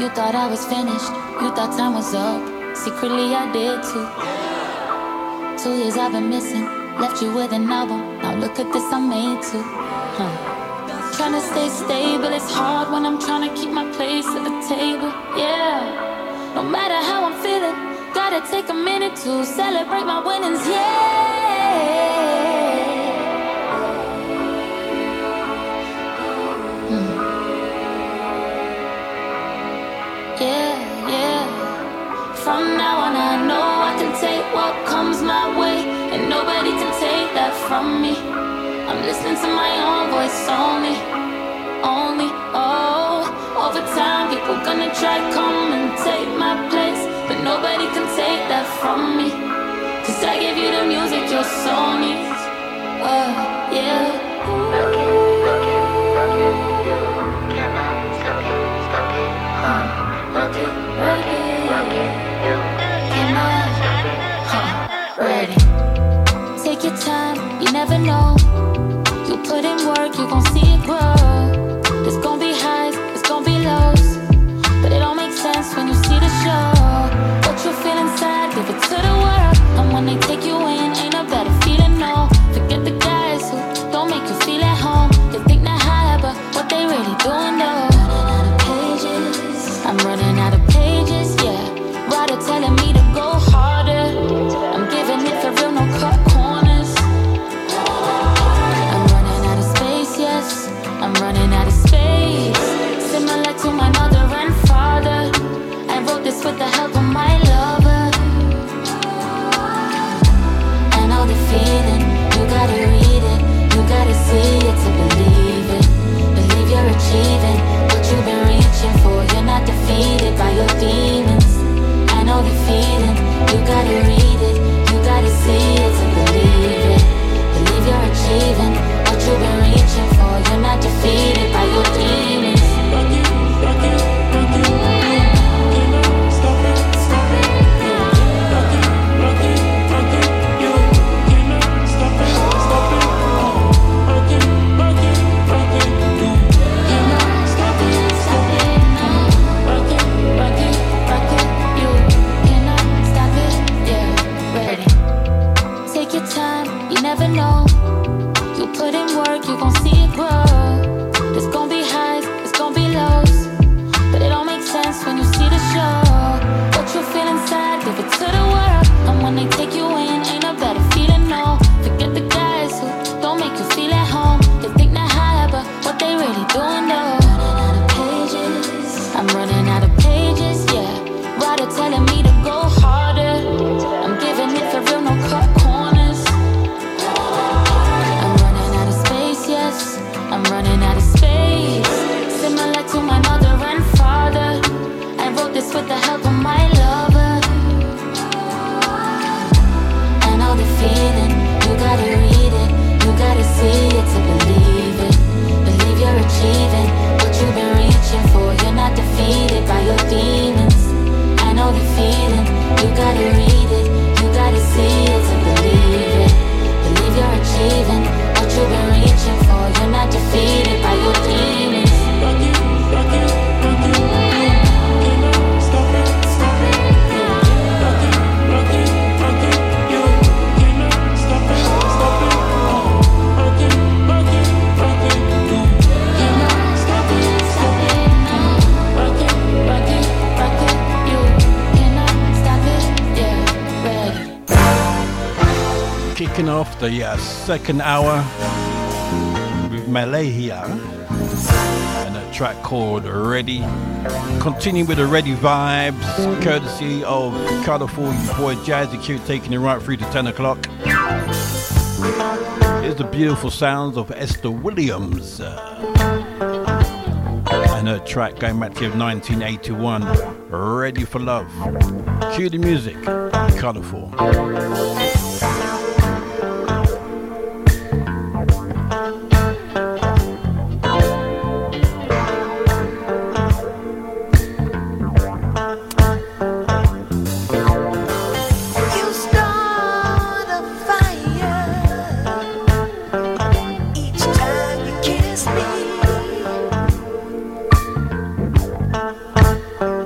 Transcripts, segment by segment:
You thought I was finished, you thought time was up. Secretly I did too. 2 years I've been missing, left you with an album. Now look at this I made too. Trying to stay stable, it's hard when I'm trying to keep my place at the table. Yeah, no matter how I'm feeling, gotta take a minute to celebrate my winnings. Yeah. From now on I know I can take what comes my way, and nobody can take that from me. I'm listening to my own voice only, oh. Over time people gonna try come and take my place, but nobody can take that from me. 'Cause I give you the music your soul needs, yeah. Ready. Take your time, you never know. You put in work, you gon' see it grow. There's gon' be highs, there's gon' be lows, but it all makes sense when you see the show. What you feel inside, give it to the world. And when they take you in, ain't a better feeling, no. Forget the guys who don't make you feel at home. They think they're high, but what they really doing though? Running out of pages, I'm running out of pages, yeah. Writer telling me to go harder. I'm giving it for real, no cut corners. I'm running out of space, yes. I'm running out of space. Similar to my mother and father, I wrote this with the help of my lover. I know the feeling, you gotta read it, you gotta see it to believe it. Believe you're achieving what you've been reaching for. You're not defeated by your demons. I know the feeling, you gotta read it, you gotta see it to believe it. Believe you're achieving what you've been reaching for. You're not defeated by your demons. Never know. You put in work, you gon' see it grow. There's gon' be highs, there's gon' be lows, but it all makes sense when you see the show. What you feel inside, give it to the world. And when they take you in, ain't a better feeling, no. Forget the guys who don't make you feel at home. They think they're high, but what they really doing though? Running out of pages, I'm running out of pages, yeah. Writer telling me to go harder. I'm giving it for real, no cut corners. I'm running out of space. Similar to my mother and father, I wrote this with the help of my lover. I know the feeling, you gotta read it, you gotta see it to believe it. Believe you're achieving what you've been reaching for. You're not defeated by your demons. I know the feeling, you gotta read it, you gotta see it to believe it. Believe you're achieving what you've been reaching for. You're not defeated by your demons. Kicking off the second hour with Malahia and a track called Ready. Continuing with the Ready vibes, courtesy of Colourful, your boy Jazzy Q, taking it right through to 10 o'clock. Here's the beautiful sounds of Esther Williams and her track going back to 1981, Ready for Love. Cue the music, Colourful. Me.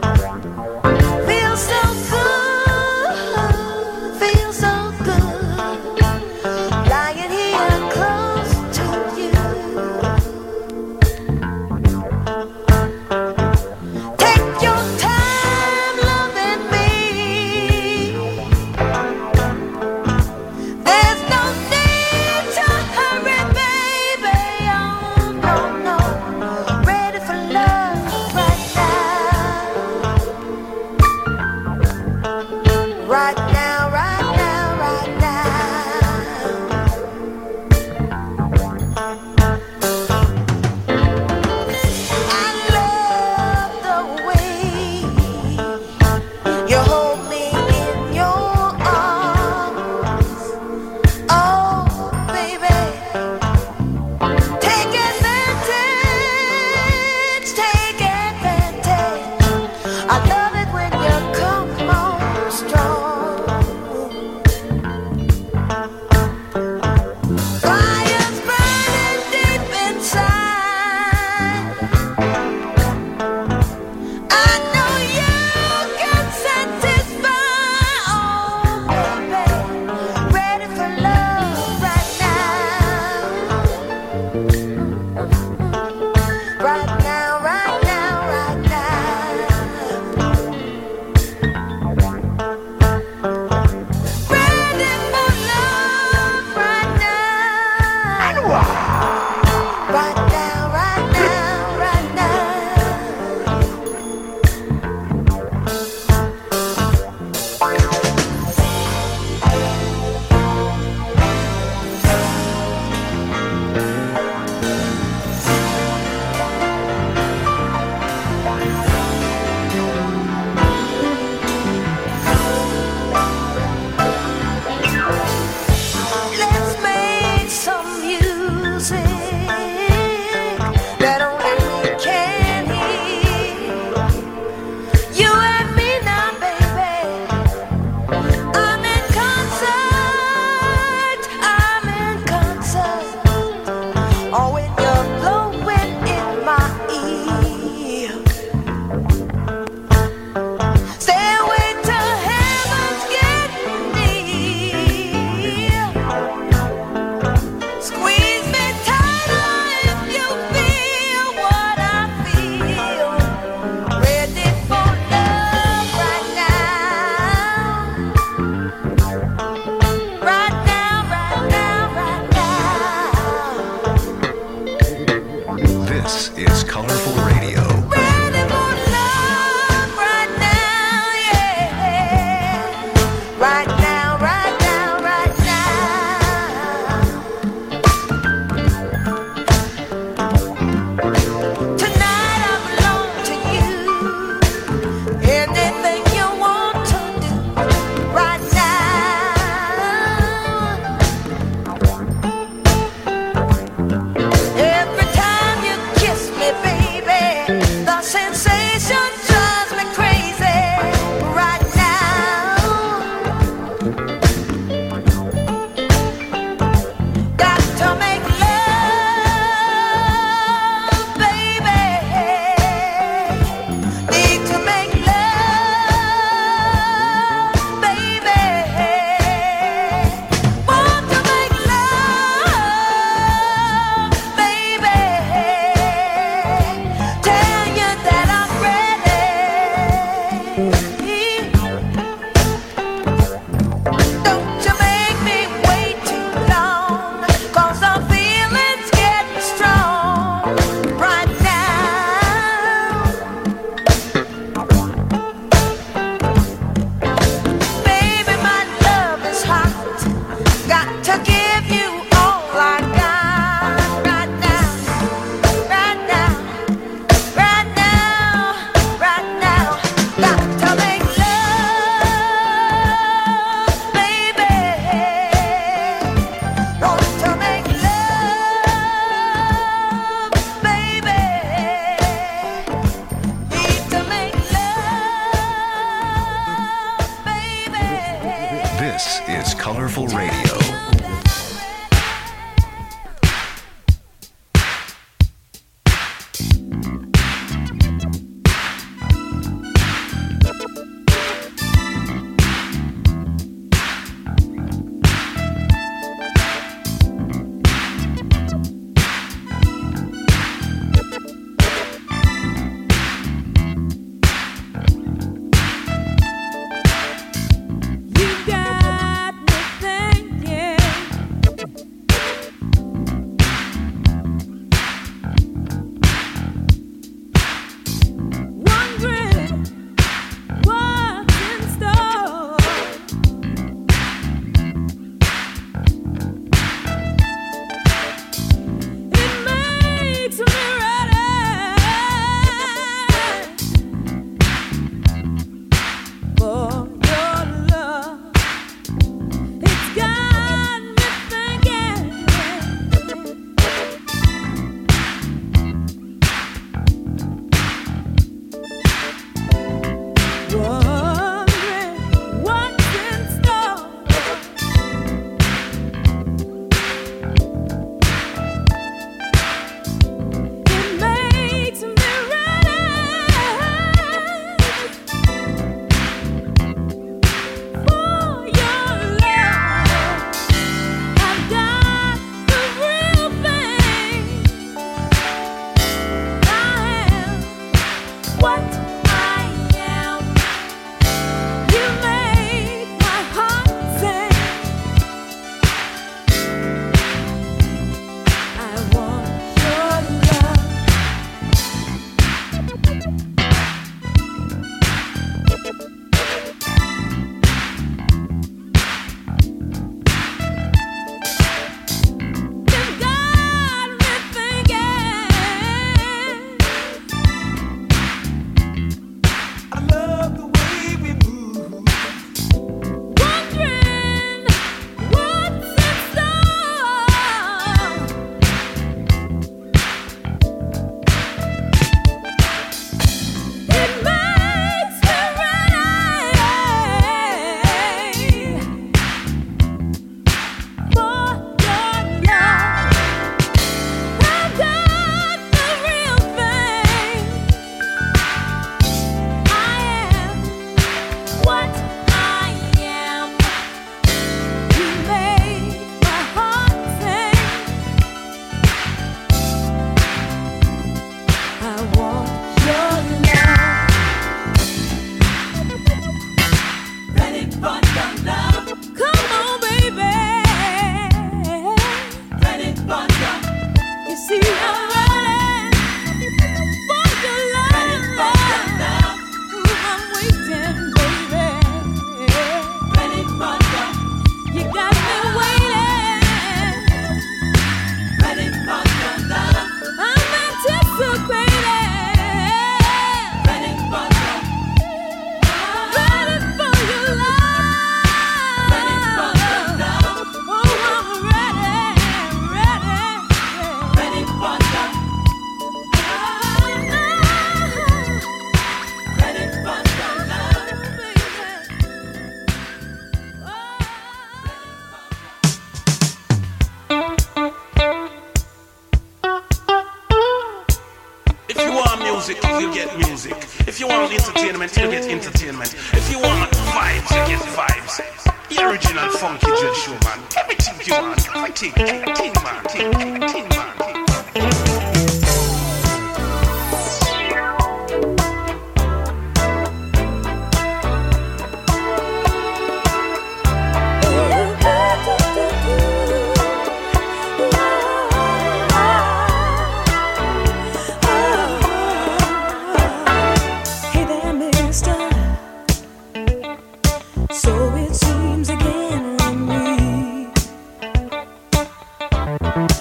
So it seems again in me.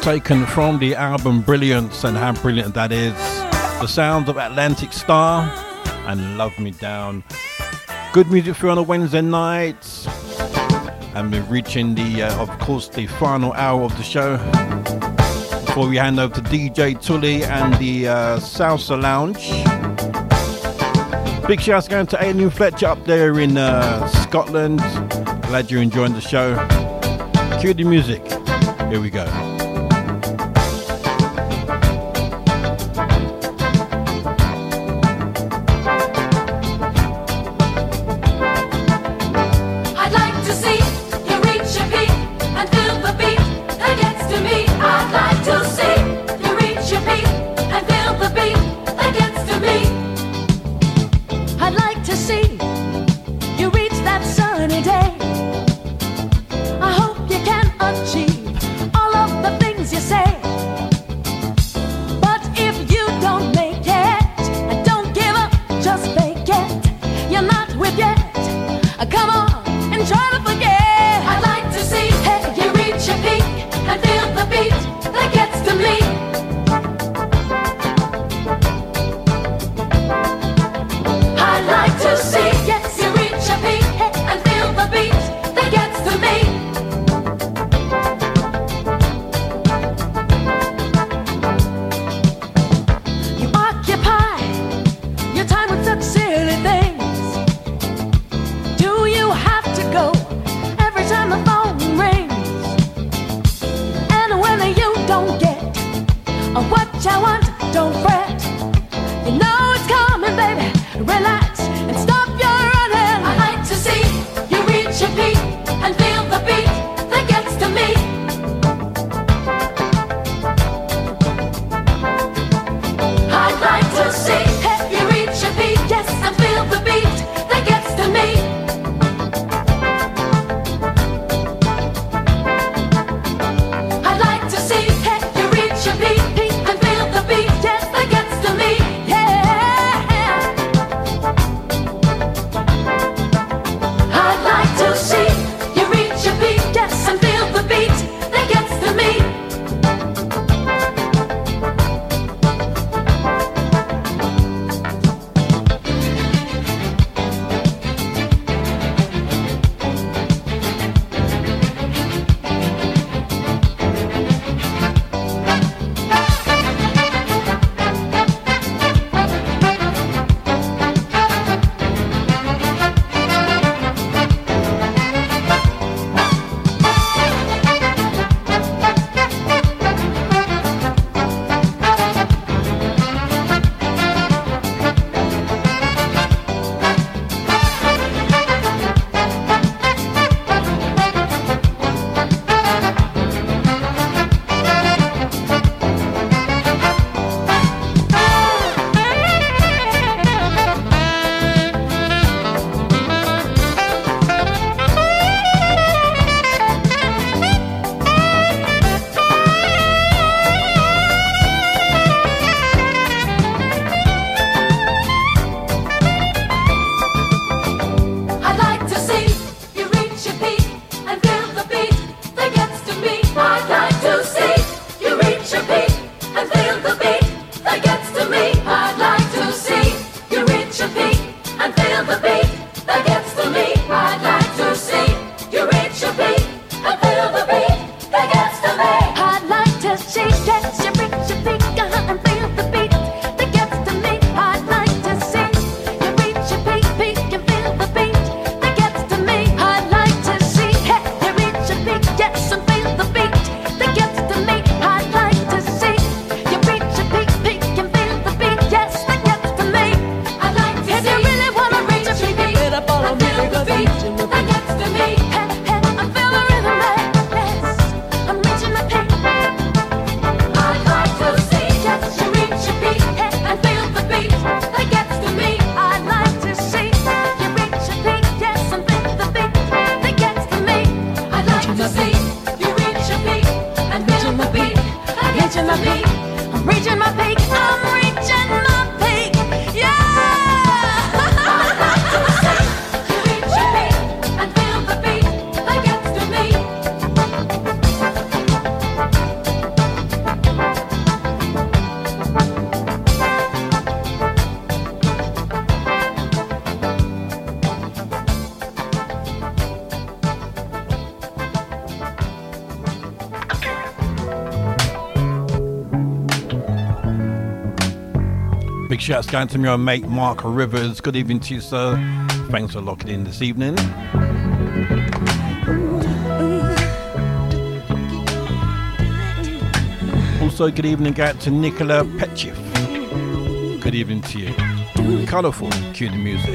taken from the album Brilliance, and how brilliant that is. The sounds of Atlantic Star and Love Me Down. Good music for you on a Wednesday night. And we're reaching the, of course, the final hour of the show. Before we hand over to DJ Tully and the Salsa Lounge. Big shouts going to Aileen Fletcher up there in Scotland. Glad you're enjoying the show. Cue the music. Here we go. Big shouts going to my mate Mark Rivers. Good evening to you, sir. Thanks for locking in this evening. Also, good evening out to Nicola Petchif. Good evening to you. Colourful, cue the music.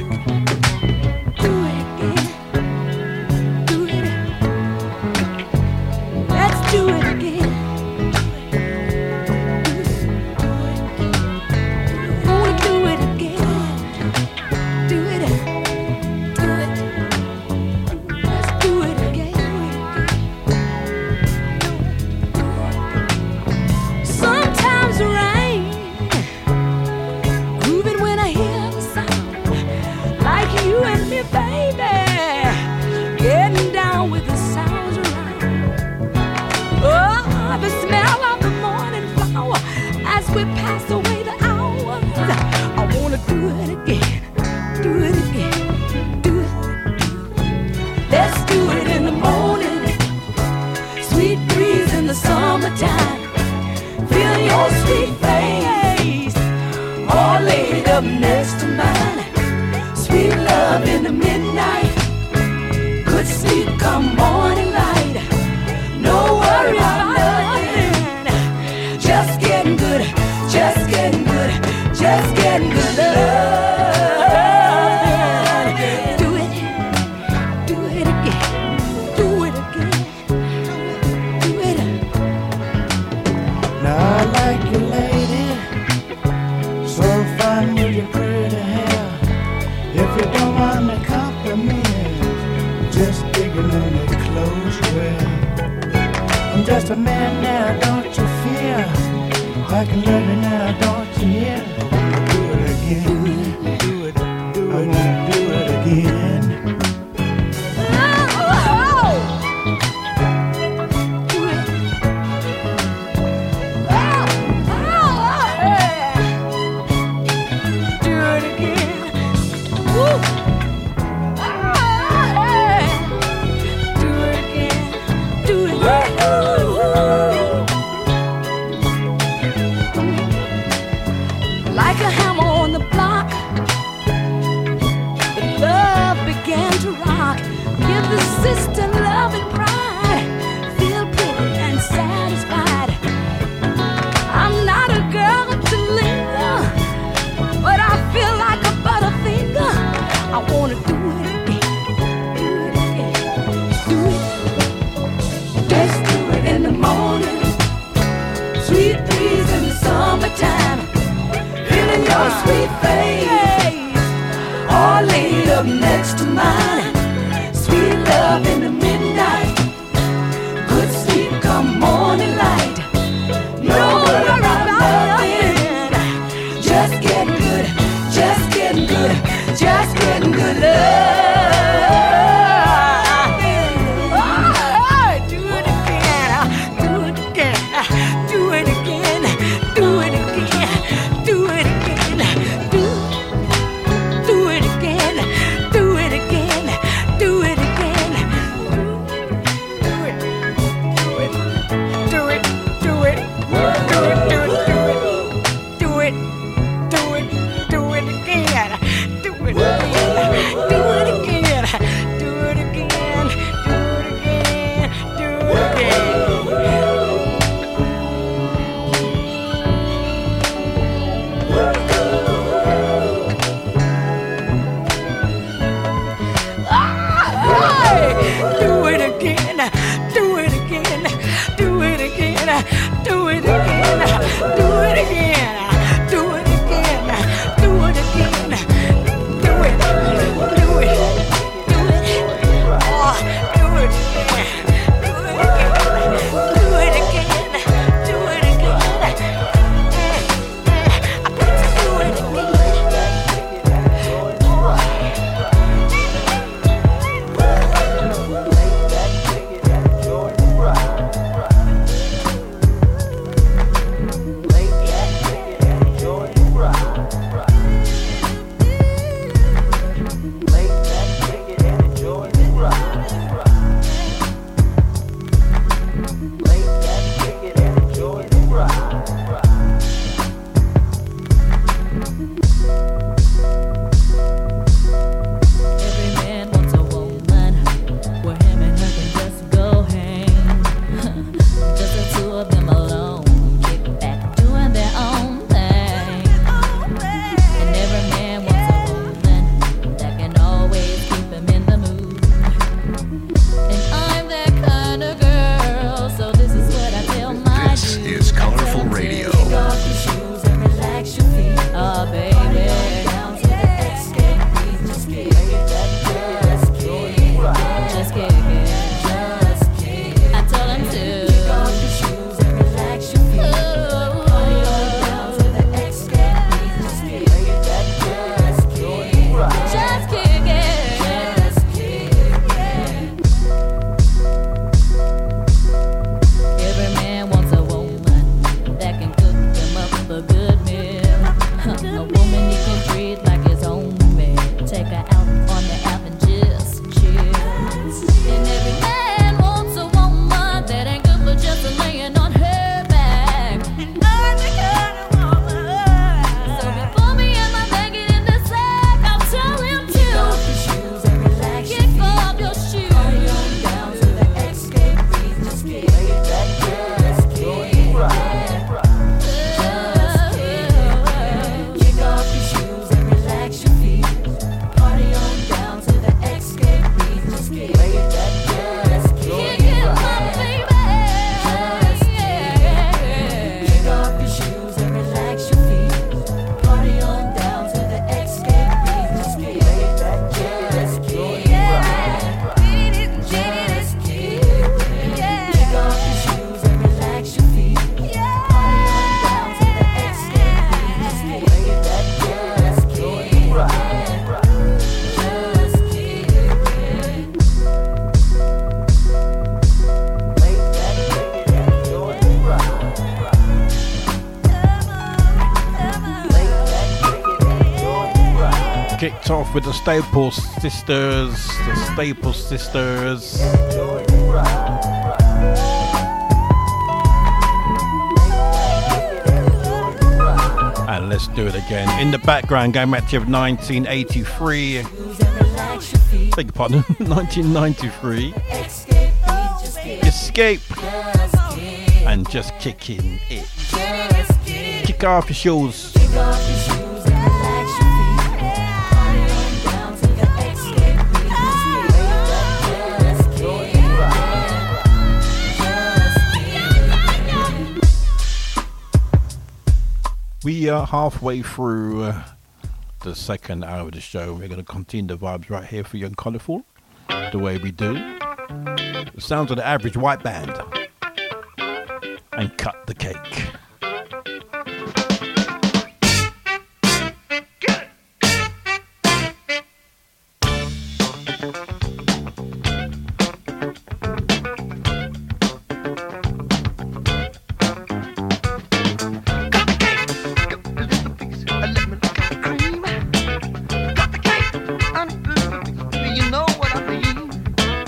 is Colorful Radio. Kick off your shoes and relax your feet. Oh, baby. Down to the escape beat. Just kick that just kick. Just kick it. Just kick. I told him to. Kick off your shoes and relax your feet. Party on down to the escape beat. Just kick that just kick. Just kick it. Just kick it. Every man wants a woman that can cook them up a good meal. A woman he can treat like his own man. Take her out on the app and just chill. And every man wants a woman that ain't good for just laying on her back. I'm the kind of woman. So before me and my man get in the sack, I'll tell him to kick off your shoes and relax. Kick off your shoes. Party on down to the escape beat. Just kick that just kick. Kick off your shoes and relax your feet. Party on down to the escape beat. Just kick that just kick. Kick it, my baby. Kick off your shoes and relax your feet. Party on down to the escape beat. Just kick that just kick. Beat it, just kick. Kick off your shoes and relax your feet. Party on down to the escape beat. Just kick that just kick. Kicked off with the Staples Sisters. The Staples Sisters. And let's do it again. In the background, going back to 1983. Beg your pardon, 1993. Escape. And just kicking it. Kick off your shoes. We are halfway through the second hour of the show. We're going to continue the vibes right here for Young Colourful, the way we do. The sounds of the average white band. And cut the cake.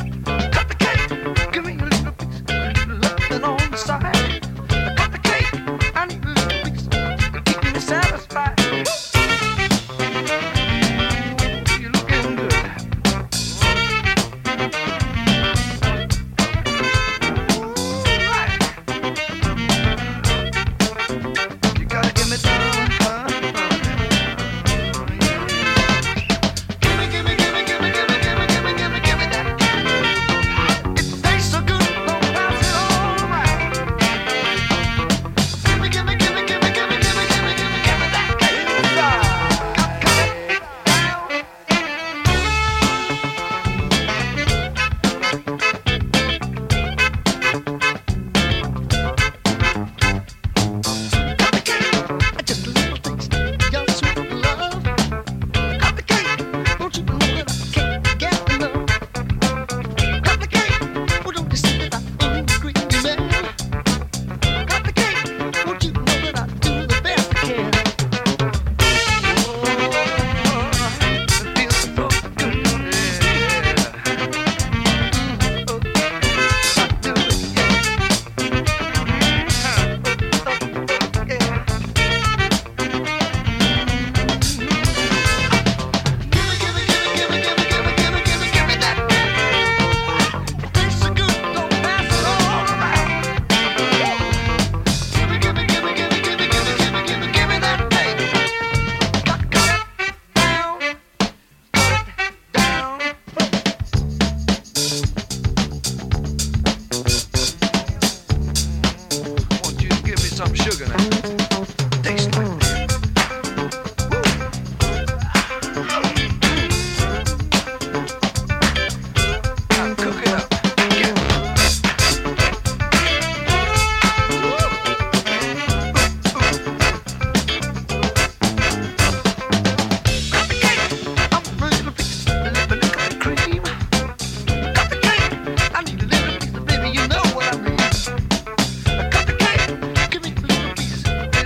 Give me a little piece, a little on the side. I got the cake. some sugar now. Taste like that. Now cook it up. Get it. Got the cake. I'm ready to fix it. Look at the cream. Got the cake. I need a little piece of baby. You know what I mean. I got the cake. Give me a little piece.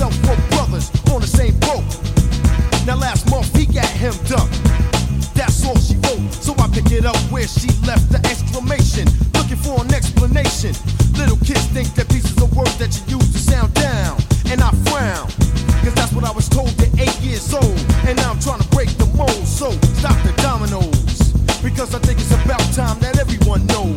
myself were brothers on the same boat. Now last month he got hemmed up. That's all she wrote, so I pick it up where she left the exclamation. Looking for an explanation. Little kids think that pieces of words that you use to sound down, and I frown, cause that's what I was told at 8 years old. And now I'm trying to break the mold, so stop the dominoes, because I think it's about time that everyone knows.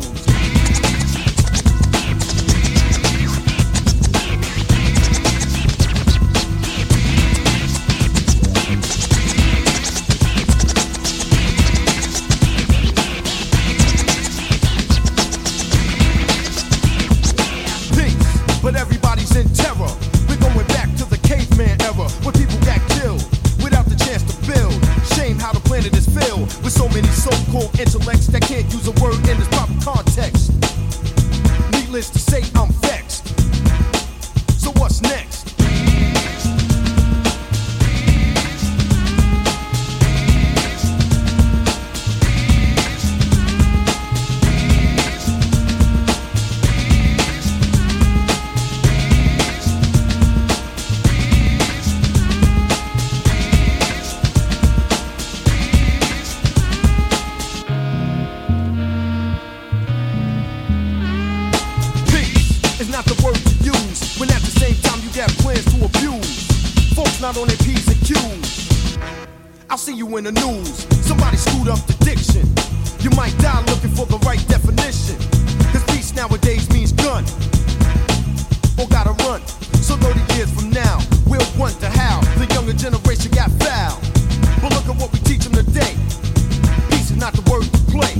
But everybody's in terror. We're going back to the caveman era, where people got killed without the chance to build. Shame how the planet is filled with so many so-called intellects that can't use a word in its proper context. Needless to say, I'm vexed. So what's next? Not on their P's and Q's. I'll see you in the news. Somebody screwed up the diction. You might die looking for the right definition. Cause peace nowadays means gun, or gotta run. So 30 years from now, we'll wonder how the younger generation got foul. But look at what we teach them today. Peace is not the word to play.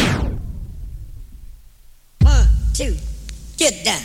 1, 2, get down.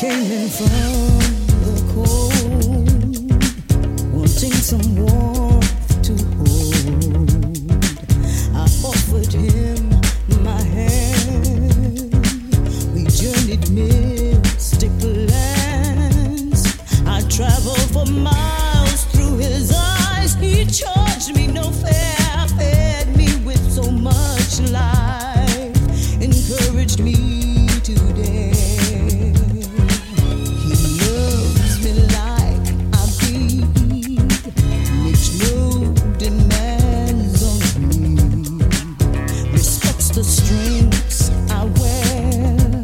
came in from the cold, wanting some warmth to hold. I offered him my hand. We journeyed mystic lands. I traveled for miles through his eyes. He charged me no fare, fed me with so much life, encouraged me to dare. He loves me like I bleed, makes no demands on me, respects the strengths I wear,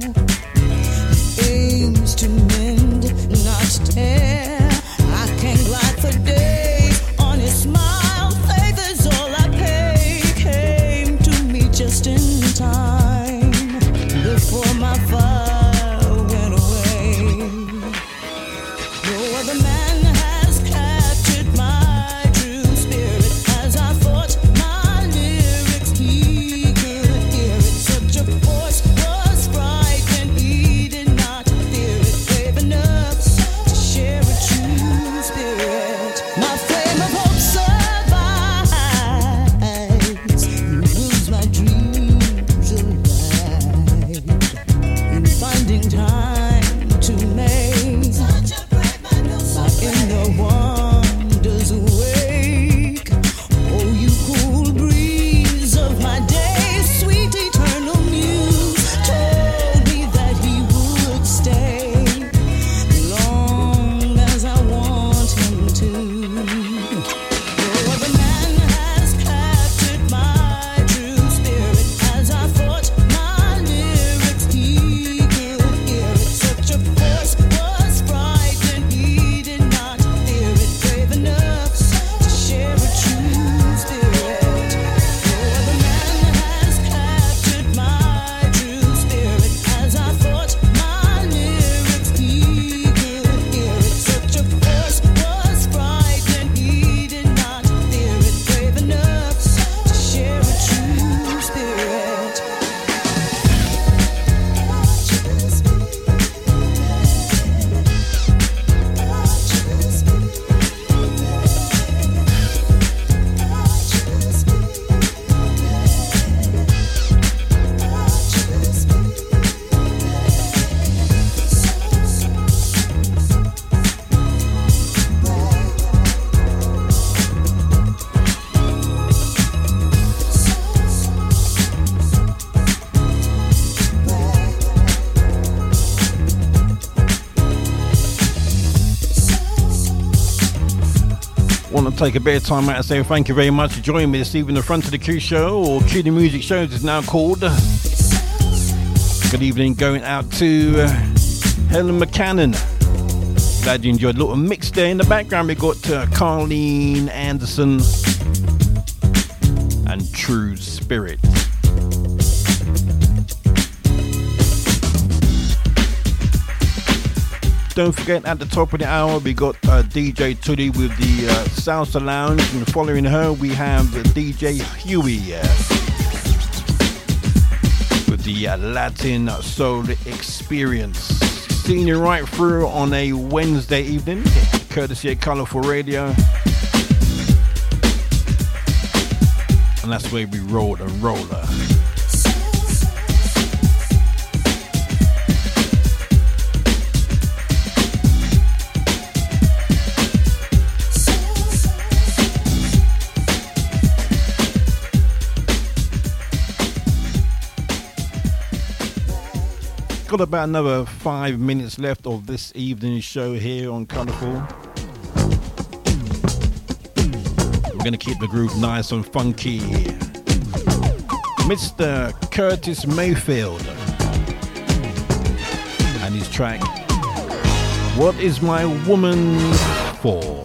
aims to mend, not tear. I can glide for days on his smile, faith is all I pay. Came to me just in time before my fire went away. No other man has captured my true spirit as I thought my lyrics he could hear it. Such a force was frightened, he did not fear it. Brave enough to share a true spirit. My flame of hope survives. He moves my dreams alive in finding time to make my inner wonders awake. Oh, you cool breeze of my day, sweet eternal muse, told me that he would stay long as I want him to. No other man has captured my true spirit as I thought my lyrics he could hear it. Such a force was frightened, he did not fear it. Brave enough to share a true spirit. No other man has captured my true spirit as I thought my lyrics he could hear it. Such a force was frightened, he did not fear it. Brave enough to share a true spirit. Want to take a bit of time out and say thank you very much for joining me this evening. The Front of the Q show, or Q the Music Show as it's now called. Good evening going out to Helen McCannon. Glad you enjoyed a little mix there. In the background we got Carleen Anderson and True Spirit. Don't forget, at the top of the hour we got DJ Tuddy with the Salsa Lounge, and following her we have DJ Huey with the Latin Soul Experience. Seeing you right through on a Wednesday evening, courtesy of Colourful Radio, and that's where we roll the roller. Got about another 5 minutes left of this evening's show here on Colourful. We're going to keep the groove nice and funky. Mr. Curtis Mayfield and his track, What Is My Woman For?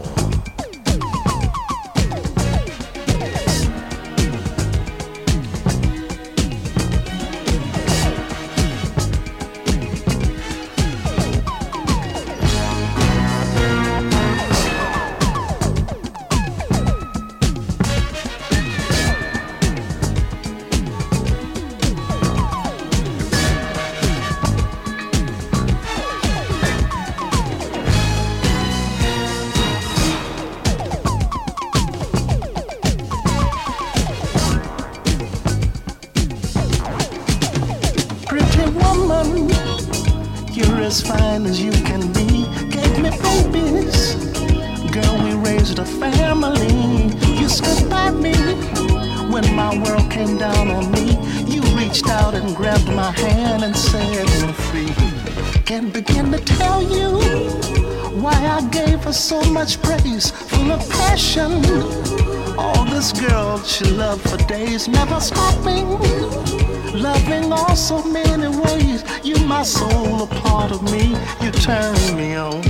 fine as you can be. Gave me babies. Girl, we raised a family. You stood by me when my world came down on me. You reached out and grabbed my hand and set me free. Can't begin to tell you why I gave her so much praise, full of passion. Oh, this girl, she loved for days, never stopping, loving all so many ways. You my soul, a part of me, you turn me on.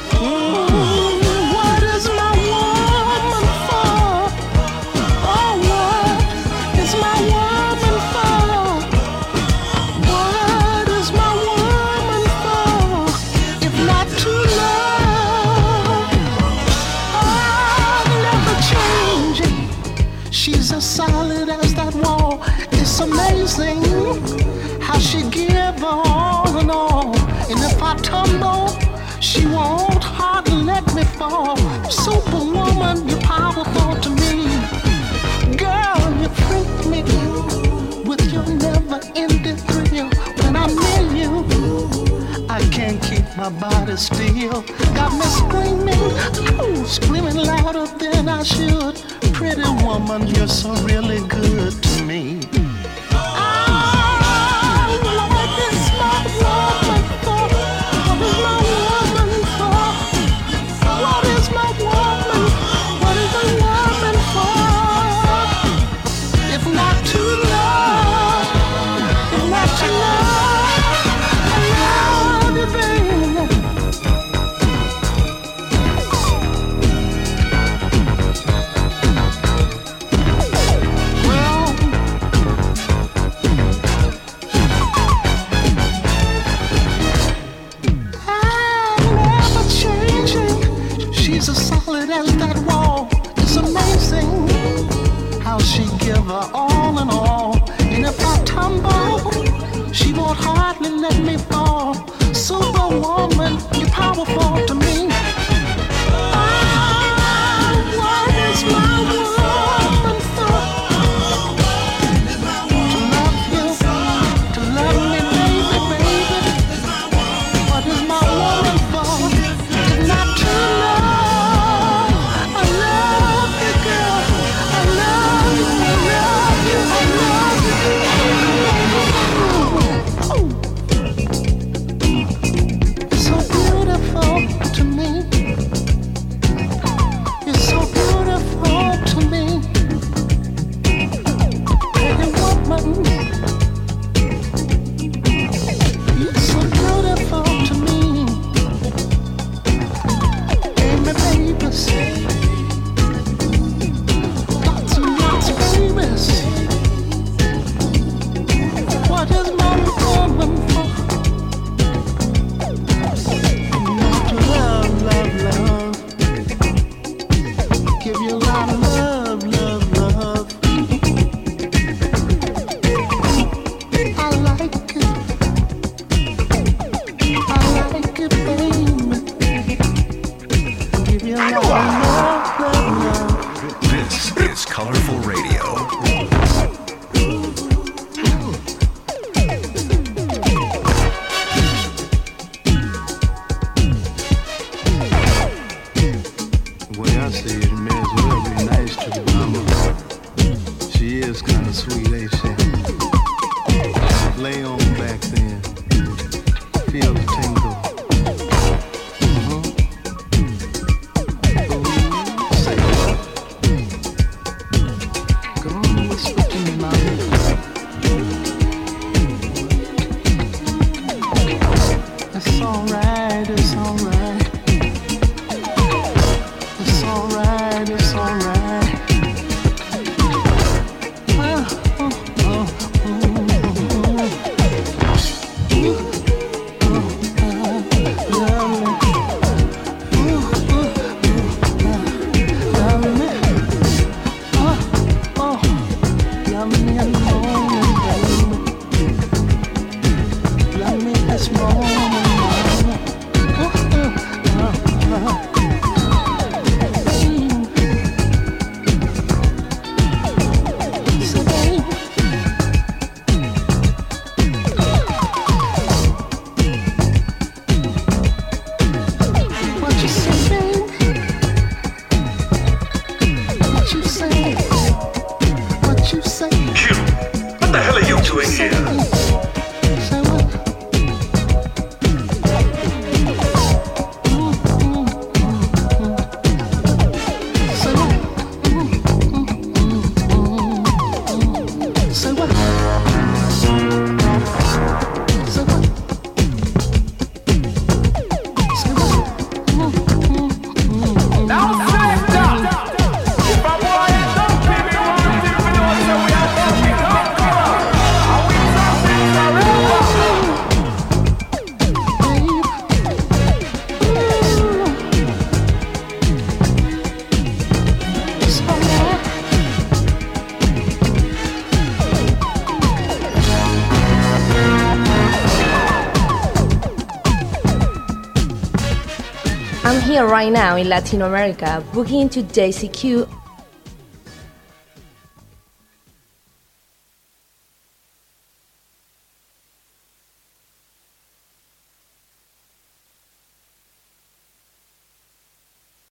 What is my woman for? Oh, what is my woman for? What is my woman for? If not to love, never changing. She's as solid as that wall. It's amazing how she give all and all. And if I tumble, she won't hardly let me fall. Superwoman, you're powerful to me. Girl, you freak me with your never-ending thrill. When I'm near you, I can't keep my body still. Got me screaming, oh, screaming louder than I should. Pretty woman, you're so really good to me. She's as solid as that wall. It's amazing how she give her all in all. And if I tumble, she won't hardly let me fall. Superwoman, you're powerful to me. What is my woman for? To love you, to love me, baby, baby. What is my woman for? If not to love. I love you, girl. I love you, I love you, I love you. You're so beautiful to me. You're so beautiful to me. Pretty woman. You're so beautiful to me. Baby, baby, lots and lots of babies. What is my woman for? To love, love, love. Give you a lot of love, love, love. I like it. I like it, baby. Give you a lot of love, love, love. This is Colorful Radio. The way I see it, may as well be nice to the mama. She is kind of sweet, ain't she? Lay on back then. Feel the tingle. Ooh, say what? Come on, whisper to me, mama. It's alright, it's alright. It's alright, it's alright. Love me in the morning, baby. Love me this morning, baby. I'm here right now in Latin America, booking to Daisy Q